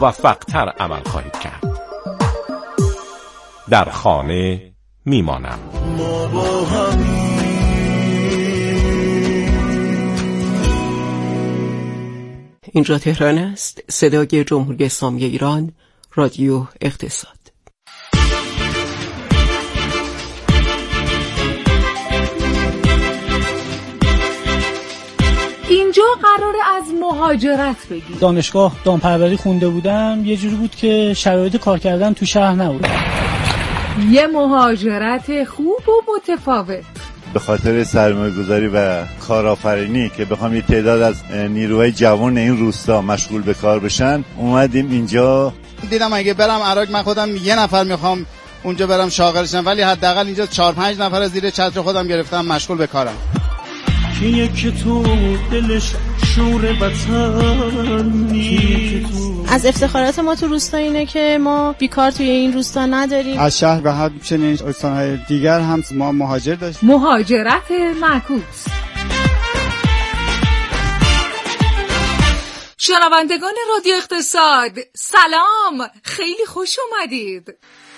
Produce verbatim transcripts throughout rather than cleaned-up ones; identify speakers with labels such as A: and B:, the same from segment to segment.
A: موفق‌تر عمل خواهید کرد. در خانه میمانم.
B: ما با همین
C: اینجا تهران است، صدای جمهوری اسلامی ایران، رادیو اقتصاد.
D: اینجا قراره از مهاجرت بگیم.
E: دانشگاه دامپروری خونده بودم، یه جوری بود که شرایط کار کردن تو شهر نبود.
D: یه مهاجرت خوب و متفاوت.
F: به خاطر سرمایه‌گذاری و کارآفرینی که بخوام یه تعداد از نیروهای جوان این روستا مشغول به کار بشن، اومدیم اینجا.
G: دیدم اگه برم عراق من خودم یه نفر میخوام اونجا برم شاغلشم، ولی حداقل اینجا چهار پنج نفر از زیر چتر خودم گرفتم مشغول به کارم.
B: که تو دلش شور وطنی.
H: از افتخارات ما تو روستا اینه که ما بیکار توی این روستا نداریم.
I: از شهر و همچنین استان‌های دیگر هم ما مهاجر داشتیم.
D: مهاجرت معکوس. شنوندگان رادیو اقتصاد سلام، خیلی خوش اومدید.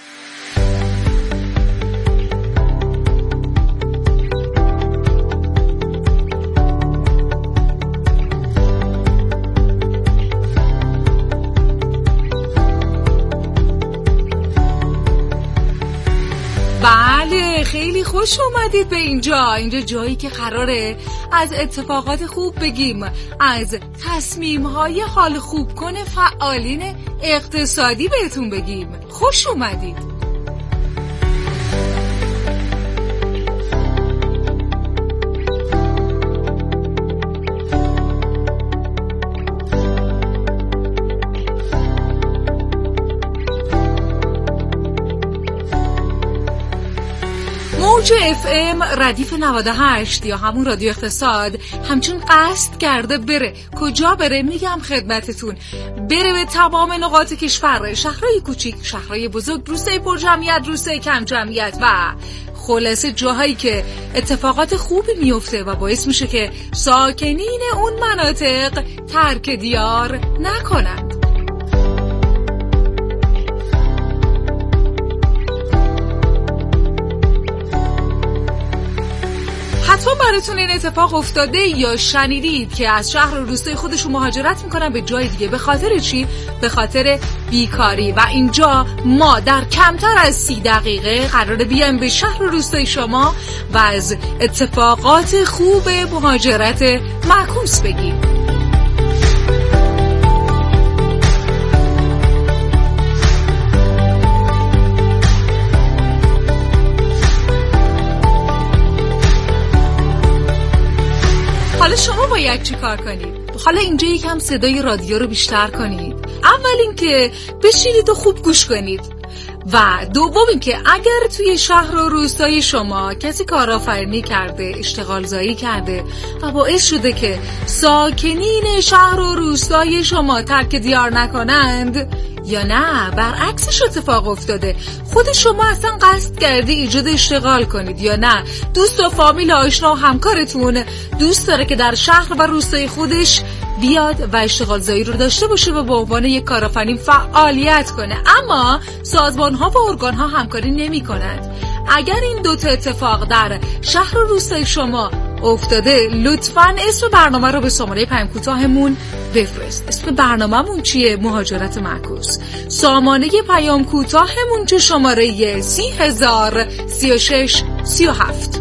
D: بله، خیلی خوش اومدید به اینجا. اینجا جایی که قراره از اتفاقات خوب بگیم، از تصمیم‌های حال خوب کنه فعالین اقتصادی بهتون بگیم. خوش اومدید. موج اف ام ردیف نود و هشت یا همون رادیو اقتصاد همچون قصد کرده بره. کجا بره؟ میگم خدمتتون، بره به تمام نقاط کشور، شهرهای کوچیک، شهرهای بزرگ، روستای پر جمعیت، روستای کم جمعیت و خلاصه جاهایی که اتفاقات خوبی میفته و باعث میشه که ساکنین اون مناطق ترک دیار نکنند. حتما براتون این اتفاق افتاده یا شنیدید که از شهر و روستای خودشون مهاجرت میکنن به جای دیگه. به خاطر چی؟ به خاطر بیکاری. و اینجا ما در کمتر از سی دقیقه قراره بیایم به شهر و روستای شما و از اتفاقات خوب مهاجرت معکوس بگیم. حالا شما باید چی کار کنید؟ حالا اینجا یکم صدای رادیو رو بیشتر کنید. اول اینکه بشینید و خوب گوش کنید و دوم اینکه اگر توی شهر و روستای شما کسی کارآفرینی کرده، اشتغال زایی کرده و باعث شده که ساکنین شهر و روستای شما ترک دیار نکنند، یا نه برعکسش اتفاق افتاده، خود شما اصلا قصد کردی ایجاد اشتغال کنید، یا نه دوست و فامیل آشنا و همکارتون دوست داره که در شهر و روستای خودش بیاد و اشتغال زایی رو داشته باشه و به عنوان یک کارآفرین فعالیت کنه، اما سازمان ها و ارگان ها همکاری نمی کنند. اگر این دوتا اتفاق در شهر و روستای شما افتاده، لطفاً اسم برنامه رو به شماره پیام کوتاهمون بفرست. اسم برنامه‌مون چیه؟ مهاجرت معکوس. سامانه پیام کوتاهمون چه؟ شماره سی هزار سی و شش سی و هفت.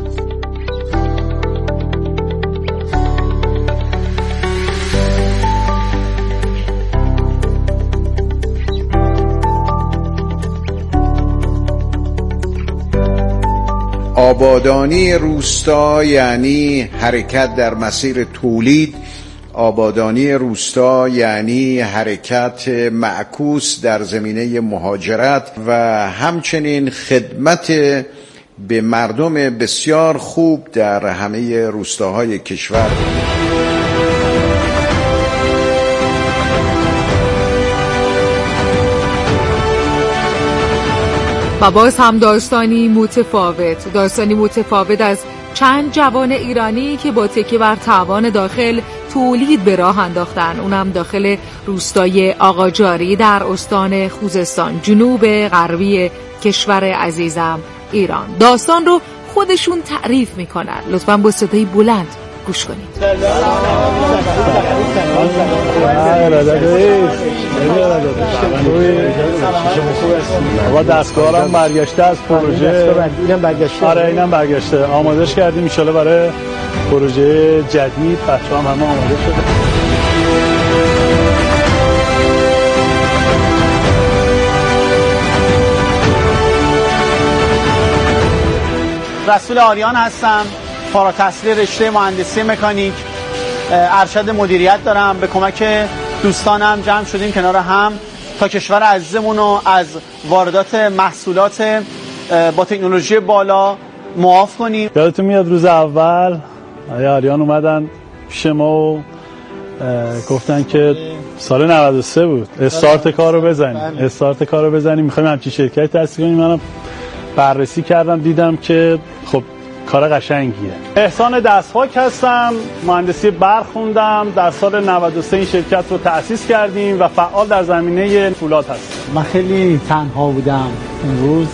J: آبادانی روستا یعنی حرکت در مسیر تولید. آبادانی روستا یعنی حرکت معکوس در زمینه مهاجرت و همچنین خدمت به مردم بسیار خوب در همه روستاهای کشور.
D: و باز هم داستانی متفاوت داستانی متفاوت از چند جوان ایرانی که با تکیه بر توان داخل تولید به راه انداختن، اونم داخل روستای آقاجاری در استان خوزستان، جنوب غربی کشور عزیزم ایران. داستان رو خودشون تعریف میکنن. لطفاً با صدای بلند گوش کنید.
K: و دستگاه هم برگشته از پروژه. اینم برگشته. آره اینم برگشته. آمادهش کردیم ان شاءالله برای پروژه جدید. بچه‌ها هم همه آماده شده.
L: رسول آریان هستم، فارغ التحصیل رشته مهندسی مکانیک، ارشد مدیریت دارم. به کمک دوستانم جمع شدیم کنار هم تا کشور عزیزمون رو از واردات محصولات با تکنولوژی بالا معاف کنیم.
K: یادتون میاد روز اول آقای آریان اومدن پیش ما و گفتن که سال نود و سه بود استارت کار رو بزنیم استارت کار رو بزنیم میخوایم همچین شرکتی تأسیس کنیم. منم بررسی کردم دیدم که خب کار قشنگیه. احسان دستفاک هستم، مهندسی برق خوندم. در سال نود و سه این شرکت رو تأسیس کردیم و فعال در زمینه فولاد هستم.
M: من خیلی تنها بودم امروز،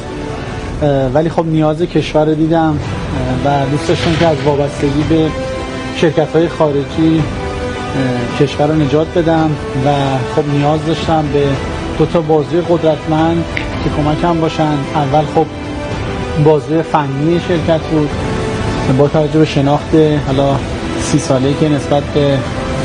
M: ولی خب نیاز کشور رو دیدم و دوست داشتم که از وابستگی به شرکت‌های خارجی کشور رو نجات بدم و خب نیاز داشتم به دو تا بازوی قدرتمند که کمکم باشن. اول خب بازوی فنی شرکت بود، با توجه به شناخت حالا سی ساله‌ای که نسبت به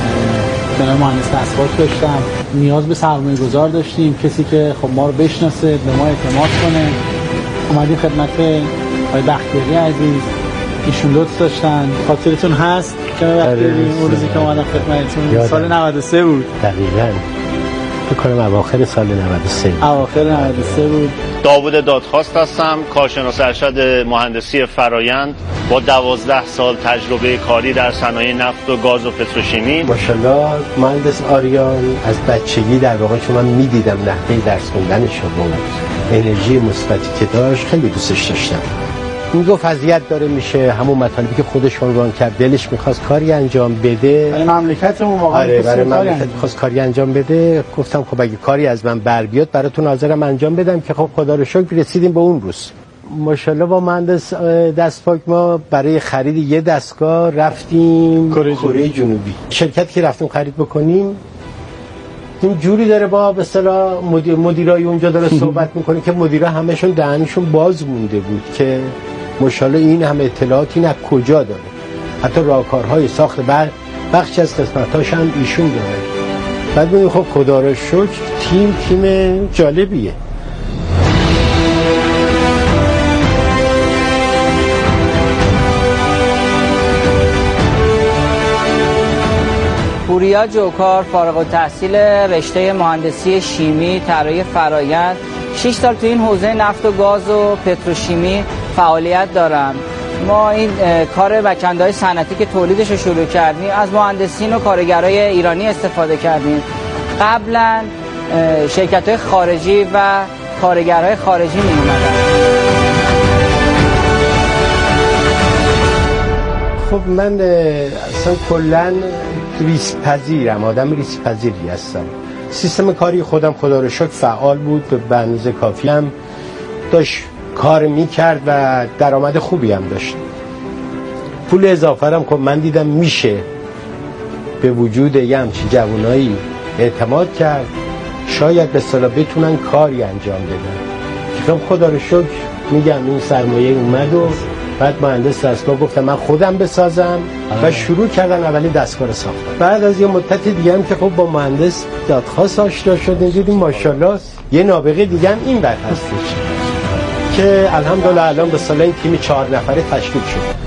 M: جناب مهندس دستفاک داشتم. نیاز به سرمایه‌گذار داشتیم، کسی که خب ما رو بشناسه، به ما اعتماد کنه. اومدیم خدمت آقای بختیاری عزیز، ایشون لطف داشتن. خاطرتون هست جناب بختیاری اون روزی که اومدم خدمتتون سال نود و سه بود؟
N: دقیقاً فکر کنم اواخر سال نود و سه بود.
M: اواخر نود و سه بود.
O: داوود دادخواست هستم، کارشناس ارشد مهندسی فرایند با دوازده سال تجربه کاری در صنایع نفت و گاز و پتروشیمی.
N: ماشاءالله مهندس آریان از بچگی در واقع چون من می‌دیدم نحوه درس خوندنش رو، انرژی مثبتی که داشت خیلی دوستش داشتم. میگفت اذیت داره میشه، همون مطالبی که خودش عنوان کرد، دلش می‌خواست کاری انجام بده
M: برای مملکتمون. واقعا
N: آره برای مملکت می‌خواست کاری انجام بده. گفتم خب اگه کاری از من بر بیاد براتون حاضرم انجام بدم که خب خدا رو شکر رسیدیم به اون روز. ماشاءالله با مهندس دستفاک ما برای خرید یه دستگاه رفتیم کره جنوبی. شرکتی که رفتیم خرید بکنیم این جوری داره با به اصطلاح مدیر مدیرای اونجا داره صحبت میکنه که مدیرا همشون دهنشون باز مونده بود که ماشاءالله این همه اطلاعات این از کجا داره. حتی راهکارهای ساخت بر بخش از قسمتاش هم ایشون داره. بعد میگم خب خدا رو شکر تیم تیم جالبیه.
P: پوریا جوکار، فارغ التحصیل رشته مهندسی شیمی طراحی فرآیند، شش سال تو این حوزه نفت و گاز و پتروشیمی فعالیت دارم. ما این کار مکنده‌های صنعتی که تولیدش رو شروع کردیم از مهندسین و کارگرای ایرانی استفاده کردیم. قبلا شرکت‌های خارجی و کارگرای خارجی می‌اومدن.
N: خب من اصلا کلاً ریسک پذیرم، آدم ریسک پذیری هستم. سیستم کاری خودم خدا رو شکر فعال بود، به اندازه کافی هم داشت کار میکرد و درآمد خوبی هم داشت. پول اضافه هم خب من دیدم میشه به وجود یه همچین جوانایی اعتماد کرد، شاید به اصطلاح بتونن کاری انجام بدن. که خدا رو شکر میگم این سرمایه اومد و بعد مهندس دستگاه گفتم من خودم بسازم و شروع کردن اولین دستگاه رو ساختن. بعد از یه مدت دیگه هم که خب با مهندس دادخواست آشنا شدیم، دیدیم ماشاءالله یه نابغه دیگه هم این ور هستش که الحمدلله الان به سال این تیم چهار نفره تشکیل شد.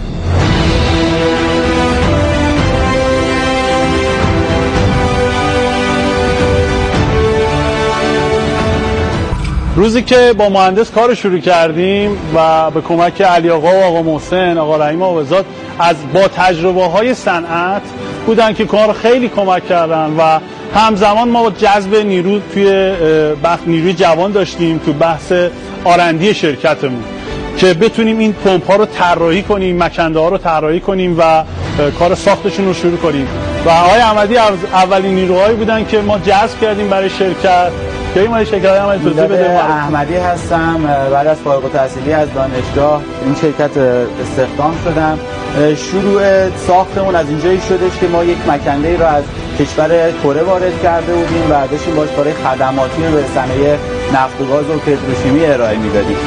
K: روزی که با مهندس کار شروع کردیم و به کمک علی آقا و آقا محسن، آقا رحیم آوزاد از با تجربه های صنعت بودن که کار خیلی کمک کردن و همزمان ما جذب نیرو توی بحث نیروی جوان داشتیم تو بحث آرندی شرکتمون که بتونیم این پمپ ها رو طراحی کنیم، مکنده ها رو طراحی کنیم و کار ساختشون رو شروع کنیم. و آقای احمدی اولین نیروهایی بودن که ما جذب کردیم برای شرکت. کی ما شرکت احمدی توضیح بده.
L: احمدی هستم، بعد از فارغ التحصیلی از دانشگاه این شرکت استخدام شدم. شروع ساختمون از اینجایی شدش که ما یک مکنده رو از کشور کره وارد کرده بودیم و داشتیم باش برای خدماتی رو به صنایع نفت و گاز و پتروشیمی ارائه میدادیم.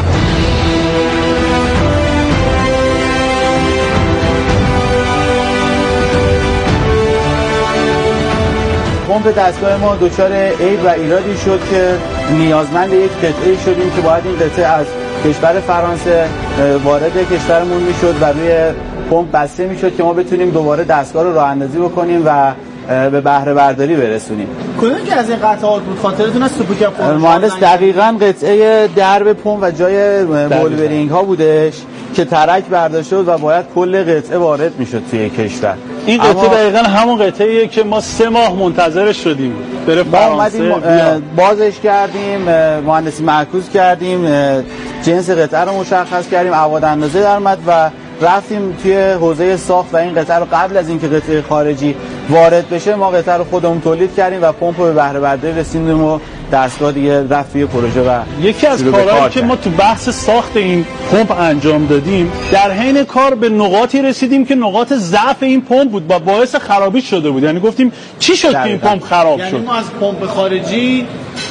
L: پمپ دستگاه ما دچار عیب و ایرادی شد که نیازمند یک قطعه شدیم که باید این قطعه از کشور فرانسه وارد کشورمون میشد و روی پمپ بسته میشد که ما بتونیم دوباره دستگاه رو راه اندازی بکنیم و به بهره برداری برسونیم. کدوم که از این قطعات بود خاطرتون از سوپوک پمپ؟ مهندس دقیقاً قطعه درب پمپ و جای بولبرینگ ها بودش که ترک برداشته بود و باید کل قطعه وارد میشد توی کشور.
K: این قطعه دقیقاً همون قطعه‌ایه که ما سه ماه منتظرش شدیم بره فرانسه.
L: بازش کردیم، مهندسی معکوس کردیم، جنس قطعه رو مشخص کردیم، ابعاد اندازه در اومد و رفتیم توی حوزه ساخت و این قطعه رو قبل از اینکه قطعه خارجی وارد بشه ما قطعه رو خودمون تولید کردیم و پمپ رو به بهره برداری رسوندیم و دستگاه دیگه رفت توی پروژه. و
K: یکی از کارهایی که ما تو بحث ساخت این پمپ انجام دادیم در حین کار به نقاطی رسیدیم که نقاط ضعف این پمپ بود و باعث خرابی شده بود. یعنی گفتیم چی شد که این پمپ خراب
L: یعنی
K: شد؟
L: یعنی ما از پمپ خارجی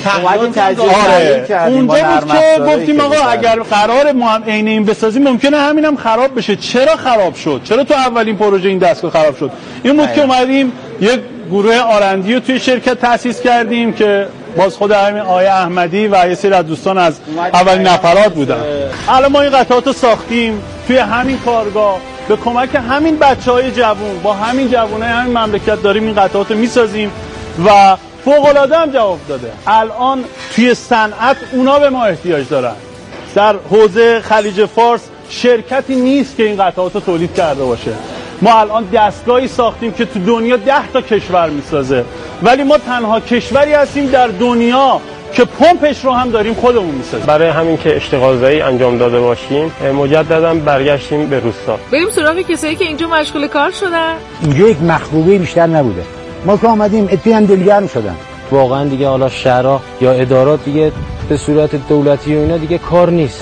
K: آره. اونجا بود که گفتیم آقا اگر قرار ما هم عین این بسازیم ممکنه همینم خراب بشه. چرا خراب شد؟ چرا تو اولین پروژه این دستگاه خراب شد؟ این بود که اومدیم یک گروه آرندی رو توی شرکت تأسیس کردیم که باز خود همین آقای احمدی و یه سری از دوستان از اولین نفرات بودن. الان ما این قطعات رو ساختیم توی همین کارگاه به کمک همین بچهای جوون با همین جوونای همین مملکت داریم این قطعات رو میسازیم و فوق‌العاده هم جواب داده. الان توی صنعت اونا به ما احتیاج دارن. در حوزه خلیج فارس شرکتی نیست که این قطعات رو تولید کرده باشه. ما الان دستگاهی ساختیم که تو دنیا ده تا کشور میسازه ولی ما تنها کشوری هستیم در دنیا که پمپش رو هم داریم خودمون میسازیم.
Q: برای همین که اشتغال زایی انجام داده باشیم مجددا برگشتیم به روستا.
D: بریم سراغ کسایی که اینجا مشغول کار شدن.
R: اینجا یک مخروبه بیشتر نبوده. ما که آمدیم اتفاقا هم دلگرم شدن.
Q: واقعا دیگه حالا شهرها یا ادارات دیگه به صورت دولتی و اینا دیگه کار نیست.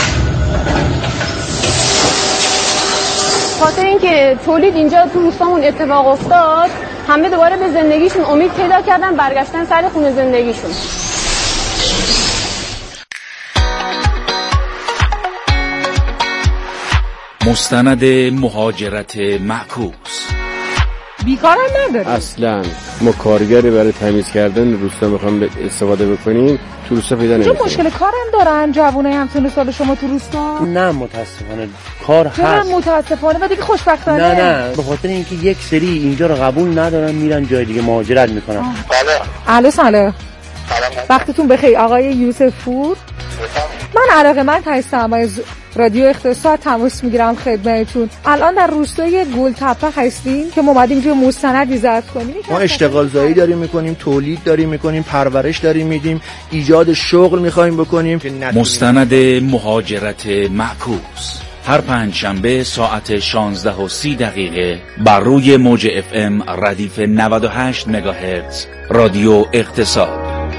H: خاطر اینکه تولید اینجا تو روستامون اتفاق افتاد همه دوباره به زندگیشون امید پیدا کردن برگشتن سر خونه زندگیشون.
S: مستند مهاجرت معکوس.
D: بیکارم نداره
N: اصلا. ما کارگری برای تمیز کردن روستا میخوام استفاده بکنیم تو روستا پیدا نمیشه.
D: چون مشکل کارم دارن جوونای همسن سال شما تو روستا؟
T: نه متاسفانه کار هست.
D: نه متاسفانه و دیگه خوشبختانه.
T: نه نه به خاطر اینکه یک سری اینجا رو قبول ندارن میرن جای دیگه مهاجرت میکنن.
D: بله. الو سلام. وقتتون بخیر آقای یوسف پور. من علاقه‌مند هستم از رادیو اقتصاد تماس میگیرم خدمتتون. الان در روستای گلتپه هستیم که ما اومدیم اینجا مستندی ضبط کنیم.
U: ما اشتغال زایی داریم میکنیم، تولید داریم میکنیم، پرورش داریم میدیم، ایجاد شغل میخوایم بکنیم.
S: مستند مهاجرت معکوس هر پنج شنبه ساعت شانزده و سی دقیقه بر روی موج اف ام ردیف نود و هشت مگاهرتز رادیو اقتصاد.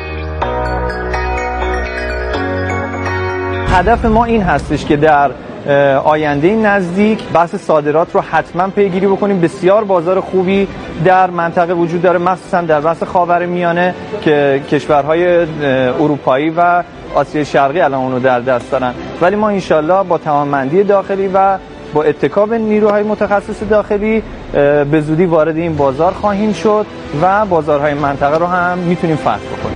L: هدف ما این هستش که در آینده نزدیک بحث صادرات رو حتما پیگیری بکنیم. بسیار بازار خوبی در منطقه وجود داره، مخصوصا در بحث خاورمیانه که کشورهای اروپایی و آسیای شرقی الان اونو در دست دارن. ولی ما انشالله با توانمندی داخلی و با اتکا به نیروهای متخصص داخلی به زودی وارد این بازار خواهیم شد و بازارهای منطقه رو هم میتونیم فتح بکنیم.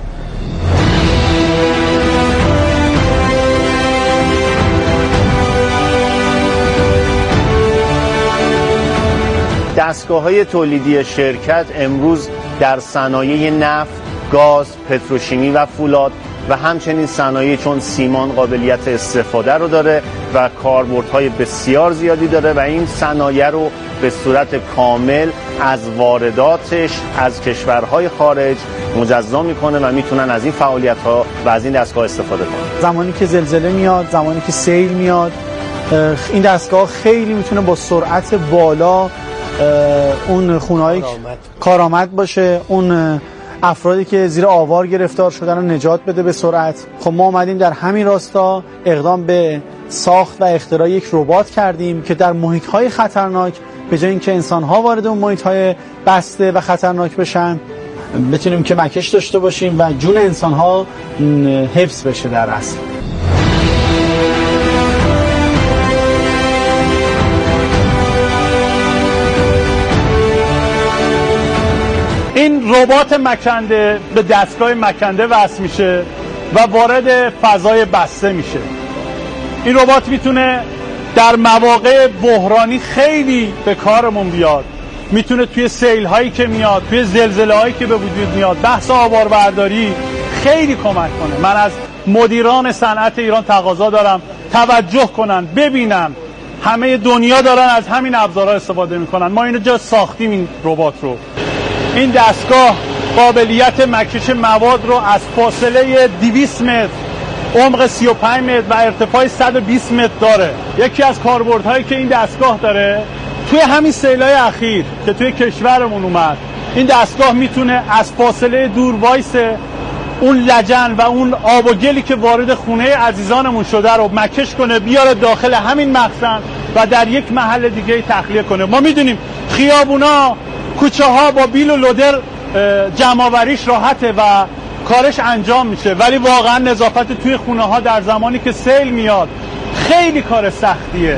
O: دستگاه‌های تولیدی شرکت امروز در صنایع نفت، گاز، پتروشیمی و فولاد و همچنین صنایع چون سیمان قابلیت استفاده رو داره و کاربردهای بسیار زیادی داره و این صنایع رو به صورت کامل از وارداتش از کشورهای خارج مجزا میکنه و میتونن از این فعالیت‌ها و از این دستگاه استفاده کنن.
L: زمانی که زلزله میاد، زمانی که سیل میاد، این دستگاه خیلی میتونه با سرعت بالا اون خونه‌های کارآمد باشه، اون افرادی که زیر آوار گرفتار شدن رو نجات بده به سرعت. خب ما اومدیم در همین راستا اقدام به ساخت و اختراع یک ربات کردیم که در محیط‌های خطرناک به جای اینکه انسان‌ها وارد اون محیط‌های بسته و خطرناک بشن، بتونیم که مکش داشته باشیم و جون انسان‌ها حفظ بشه در اصل.
K: این ربات مکنده به دستگاه مکنده وصل میشه و وارد فضای بسته میشه. این ربات میتونه در مواقع بحرانی خیلی به کارمون بیاد. میتونه توی سیل هایی که میاد، توی زلزله هایی که به وجود میاد، بحث آواربرداری خیلی کمک کنه. من از مدیران صنعت ایران تقاضا دارم توجه کنن، ببینن همه دنیا دارن از همین ابزارها استفاده میکنن. ما اینو جا ساختیم این ربات رو. این دستگاه قابلیت مکش مواد رو از فاصله دویست متر، عمق سی و پنج متر و ارتفاع صد و بیست متر داره. یکی از کاربردهایی که این دستگاه داره توی همین سیل‌های اخیر که توی کشورمون اومد، این دستگاه میتونه از فاصله دور وایسه اون لجن و اون آب و گلی که وارد خونه عزیزانمون شده رو مکش کنه، بیاره داخل همین مخزن و در یک محل دیگه تخلیه کنه. ما میدونیم خیابونا، کوچه ها با بیل و لودر جمع‌آوریش راحته و کارش انجام میشه، ولی واقعا نظافت توی خونه ها در زمانی که سیل میاد خیلی کار سختیه.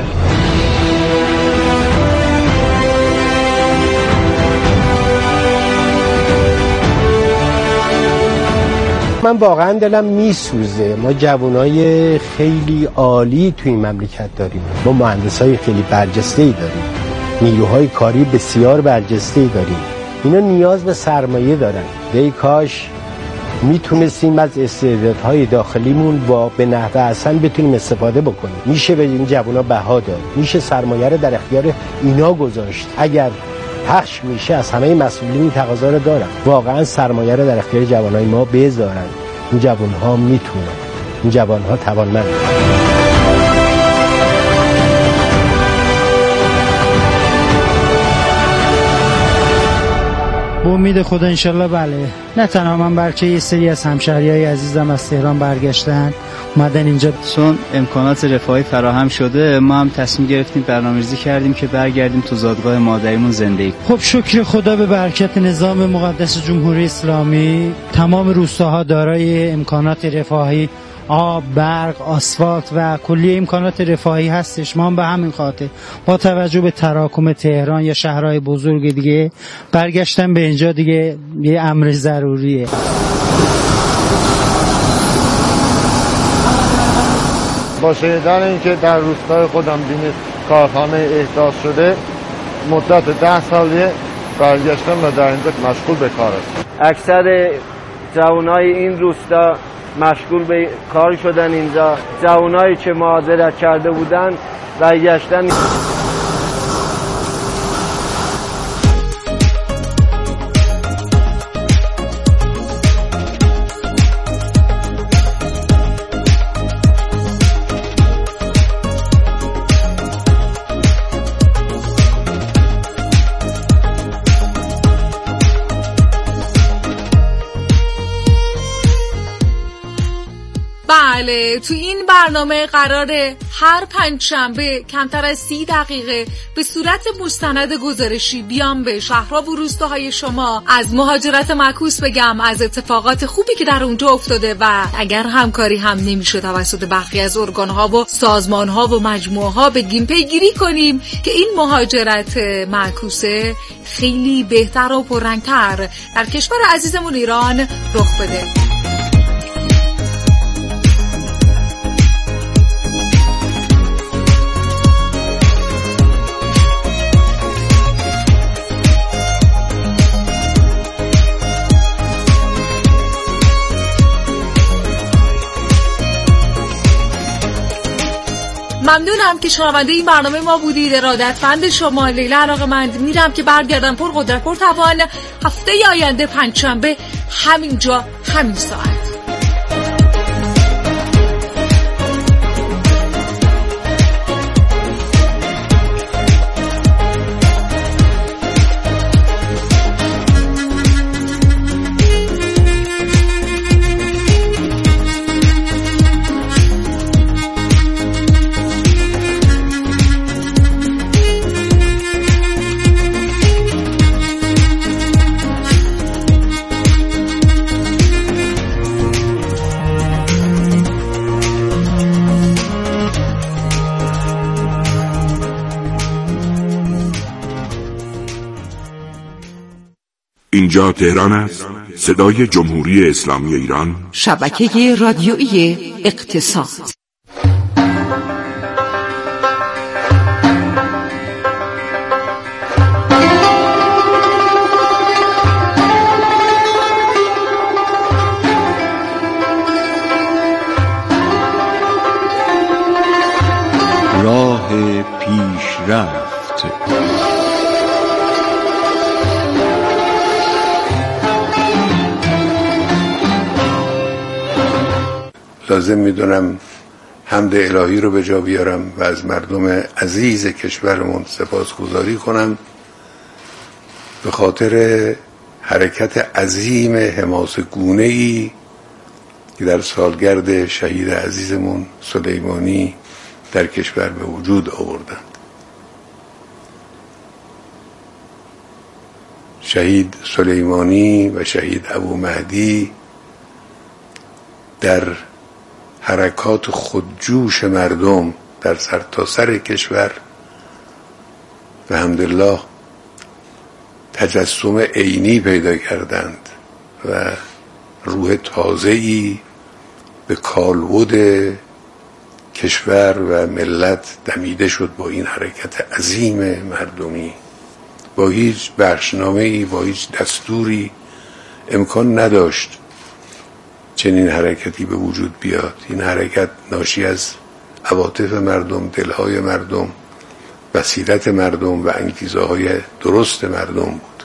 N: من واقعا دلم میسوزه. ما جوانای خیلی عالی توی این مملکت داریم، ما مهندسای خیلی برجسته‌ای داریم، نیروهای کاری بسیار برجسته‌ای داریم. اینا نیاز به سرمایه دارن. ای کاش میتونستیم از استعدادهای داخلیمون با به نحو احسن بتونیم استفاده بکنیم. میشه به این جوانا بها داد، میشه سرمایه رو در اختیار اینا گذاشت. اگر پخش میشه از همه مسئولین این تقاضا رو دارن، واقعا سرمایه رو در اختیار جوانای ما بذارن. این جوانها میتونن، این جوانها توانمندن.
E: با امید خدا انشالله بله. نه تنها من بلکه یه سری از همشهریای عزیزم از تهران برگشتن اومدن اینجا،
A: چون امکانات رفاهی فراهم شده ما هم تصمیم گرفتیم برنامه‌ریزی کردیم که برگردیم تو زادگاه مادریمون زندگی.
E: خب شکر خدا به برکت نظام مقدس جمهوری اسلامی تمام روستاها دارای امکانات رفاهی، آب، برق، آسفالت و کلی امکانات رفاهی هستش. ما هم به همین خاطر با توجه به تراکم تهران یا شهرهای بزرگ دیگه برگشتن به اینجا دیگه یه امر ضروریه.
V: با شنیدن اینکه در روستای خودم بینید کارخانه احداث شده، مدت ده سالیه برگشتم و در اینجا مشغول به کار هستم.
W: اکثر جوانای این روستا مشغول به کار شدن اینجا. جوانایی که مهاجرت کرده بودن برگشتن.
D: بله، تو این برنامه قراره هر پنج شنبه کمتر از سی دقیقه به صورت مستند گزارشی بیام به شهرها و روستاهای شما از مهاجرت معکوس بگم، از اتفاقات خوبی که در اونجا افتاده و اگر همکاری هم نمیشه توسط برخی از ارگان‌ها و سازمان‌ها و مجموعه‌ها بگیم پیگیری کنیم که این مهاجرت معکوسه خیلی بهتر و پررنگ‌تر در کشور عزیزمون ایران رخ بده. ممنونم که شنونده این برنامه ما بودید. ارادتمند شما لیلا علاقه‌مند. میرم که برگردم پر قدرت پر توان هفته آینده پنجشنبه همینجا همین ساعت.
C: اینجا تهران است، صدای جمهوری اسلامی ایران،
F: شبکه رادیویی اقتصاد.
G: راه پیشرفت.
J: لازم میدونم حمد الهی رو به جا بیارم و از مردم عزیز کشورمون سپاسگزاری کنم به خاطر حرکت عظیم حماسه گونه‌ای که در سالگرد شهید عزیزمون سلیمانی در کشور به وجود آوردند. شهید سلیمانی و شهید ابو مهدی در حرکات خودجوش مردم در سرتاسر کشور و حمدالله تجسم عینی پیدا کردند و روح تازه‌ای به کالبد کشور و ملت دمیده شد با این حرکت عظیم مردمی. با هیچ بخشنامه‌ای، با هیچ دستوری امکان نداشت چنین حرکتی به وجود بیاد. این حرکت ناشی از عواطف مردم، دلهای مردم، بصیرت مردم و انگیزه‌های درست مردم بود.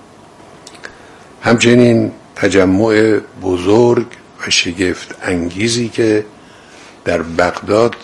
J: همچنین تجمع بزرگ و شگفت انگیزی که در بغداد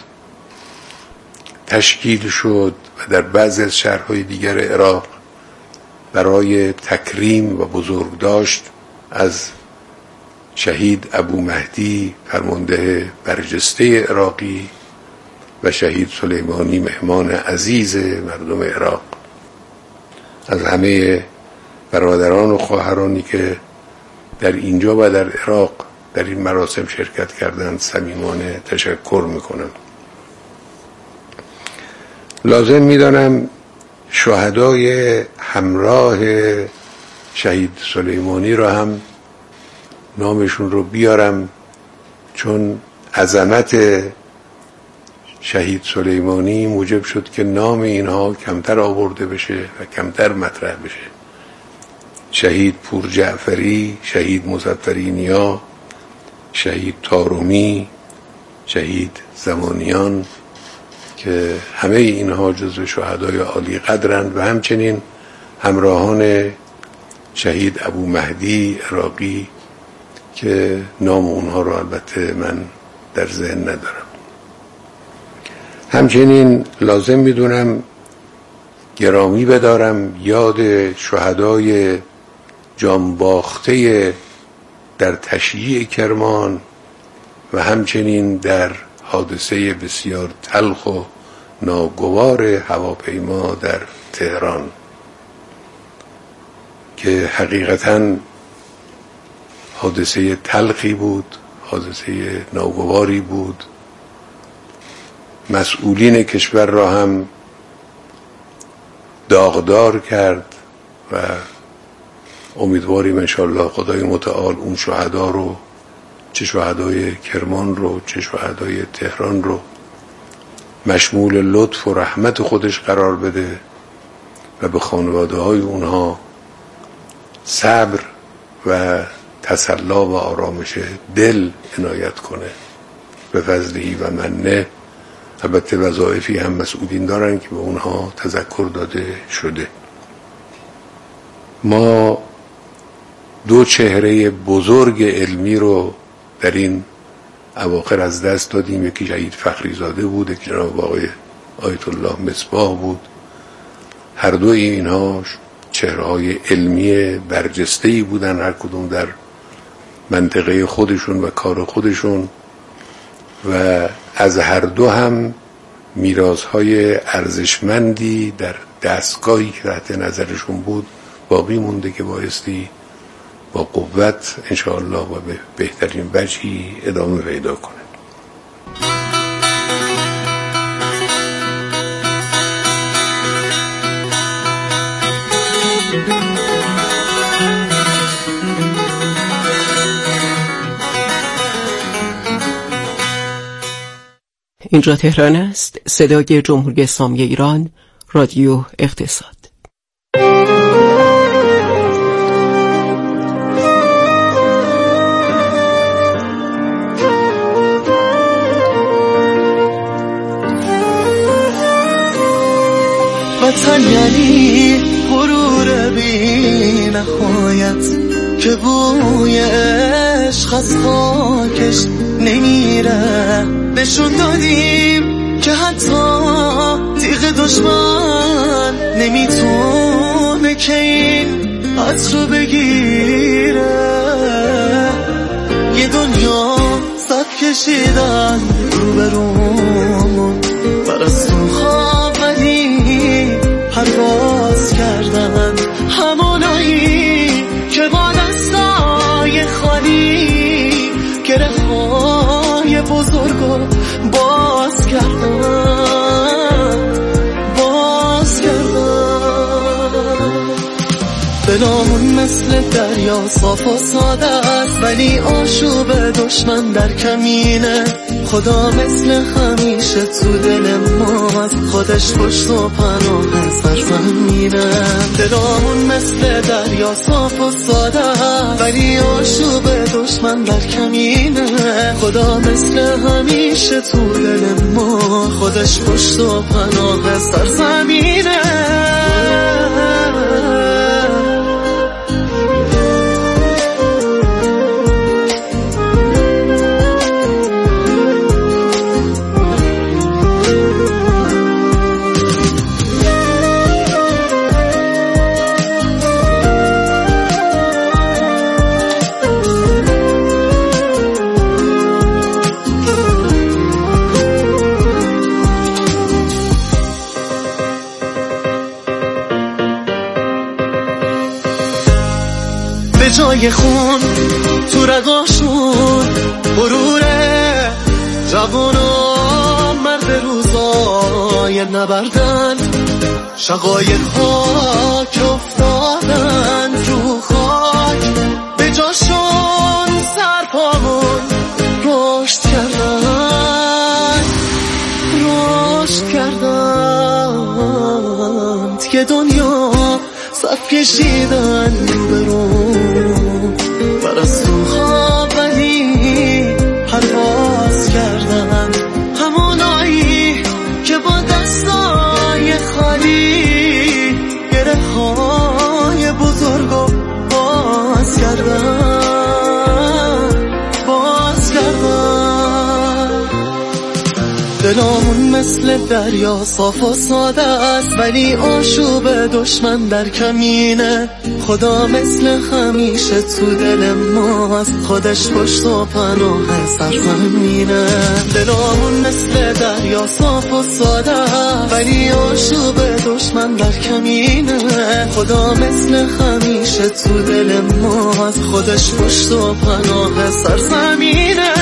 J: تشکیل شد و در بعضی از شهرهای دیگر عراق برای تکریم و بزرگداشت از شهید ابو مهدی فرمانده برجسته عراقی و شهید سلیمانی مهمان عزیز مردم عراق، از همه برادران و خواهرانی که در اینجا و در عراق در این مراسم شرکت کردند صمیمانه تشکر میکنم. لازم میدانم شهدای همراه شهید سلیمانی را هم نامشون رو بیارم، چون عظمت شهید سلیمانی موجب شد که نام اینها کمتر آورده بشه و کمتر مطرح بشه. شهید پور جعفری، شهید مظفری نیا، شهید تارومی، شهید زمانیان که همه اینها جزو شهدای عالی قدرند و همچنین همراهان شهید ابو مهدی عراقی که نام اونها رو البته من در ذهن ندارم. همچنین لازم میدونم گرامی بدارم یاد شهدای جانباخته در تشییع کرمان و همچنین در حادثه بسیار تلخ و ناگوار هواپیما در تهران که حقیقتاً حادثه تلخی بود، حادثه ناگواری بود. مسئولین کشور را هم داغدار کرد و امیدواریم انشاءالله خدای متعال اون شهدا رو، چه شهدای کرمان رو چه شهدای تهران رو، مشمول لطف و رحمت خودش قرار بده و به خانواده های اونها صبر و تسلا و آرامش دل عنایت کنه به فضلی و منه. البته وظایفی هم مسئولین دارن که به اونها تذکر داده شده. ما دو چهره بزرگ علمی رو در این اواخر از دست دادیم. یکی شهید فخری زاده بود، یکی جناب آقای آیت الله مصباح بود. هر دو اینها چهره‌های علمی برجسته‌ای بودن، هر کدوم در منطقه خودشون و کار خودشون، و از هر دو هم میراث‌های ارزشمندی در دستگاهی که تحت نظرشون بود باقی مونده که بایستی با قوت انشاءالله و به بهترین وجهی ادامه پیدا کنه.
B: اینجا تهران است، صدای جمهوری اسلامی ایران، رادیو اقتصاد.
I: وطن یعنی غرور بی نهایت که بوی عشق از خاکش نمیره. نشون دادیم که حتی تیغ دشمن نمیتونه که این عطر بگیره. یه دنیا صف کشیدن رو به رومون برستون خواب ولی پرواز کردن، همونایی که با دستای خالی گره های بزرگو باز کردن باز کردن. دلامون مثل دریا صاف و ساده است ولی آشوب دشمن در کمینه. خدا مثل همیشه تو دل ماست، خودش پشت و پناه سرزمینه. دلامون مثل دریا صاف و ساده ولی آشوب دشمن در کمینه. خدا مثل همیشه تو دل ما، خودش پشت و پناه سرزمینه. جای خون تو رگاشون غروره، جوان و مرد روزای نبردن، شقایق ها که افتادن رو خاک به جاشون سرپامون رشد کردن رشد کردن. دیگه دنیا صف کشیدن رو به رو برستون خواب ولی پرواز کردن، همونایی که با دستای خالی گره های بزرگو باز کردن باز کردن. دلامون مثل دریا صاف و ساده است ولی آشوب دشمن در کمینه. خدا مثل همیشه تو دل ماست، خودش پشت و پناه سرزمینه. دلامون مثل دریا صاف و ساده ولی آشوب دشمن در کمینه. خدا مثل همیشه تو دل ماست، خودش پشت و پناه سرزمینه.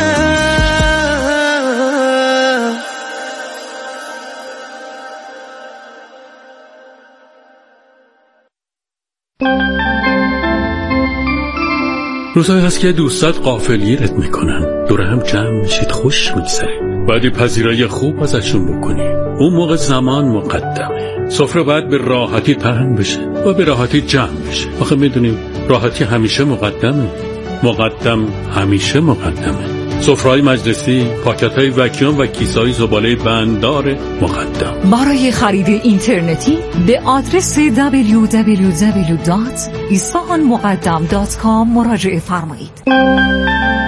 M: روزایی هست که دوستات غافلگیرت میکنن، دور هم جمع میشید، خوش میگذره، باید پذیرایی خوب ازشون بکنی. اون موقع زمان مقدمه، سفره باید به راحتی پهن بشه و به راحتی جمع بشه. آخه میدونیم راحتی همیشه مقدمه، مقدم همیشه مقدمه. سفره‌های مجلسی، پاکت‌های وکیوم و کیسه‌های زباله بنددار مقدم.
X: برای خرید اینترنتی به آدرس دبلیو دبلیو دبلیو دات اصفهان مقدم دات کام مراجعه فرمایید.